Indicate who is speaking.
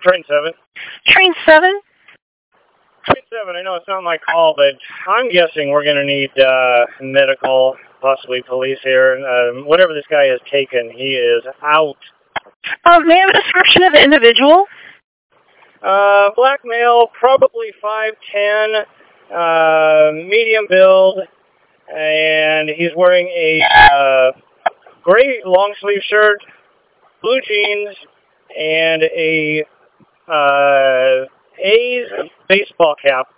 Speaker 1: Train 7.
Speaker 2: Train 7?
Speaker 1: Train 7, I know it's not my call, but I'm guessing we're going to need medical, possibly police here. Whatever this guy has taken, he is out.
Speaker 2: May I have a description of the individual?
Speaker 1: Black male, probably 5'10", medium build, and he's wearing a gray long sleeve shirt, blue jeans, and a A's baseball cap.